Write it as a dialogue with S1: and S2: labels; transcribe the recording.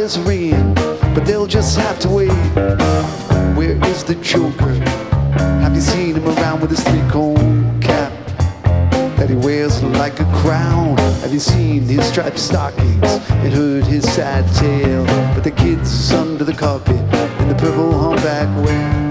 S1: bells are ringing, but they'll just have to wait. Where is the Joker? Have you seen him around with his three-cone cap that he wears like a crown? Have you seen his striped stockings and heard his sad tale? But the kids under the carpet in the purple humpback wear.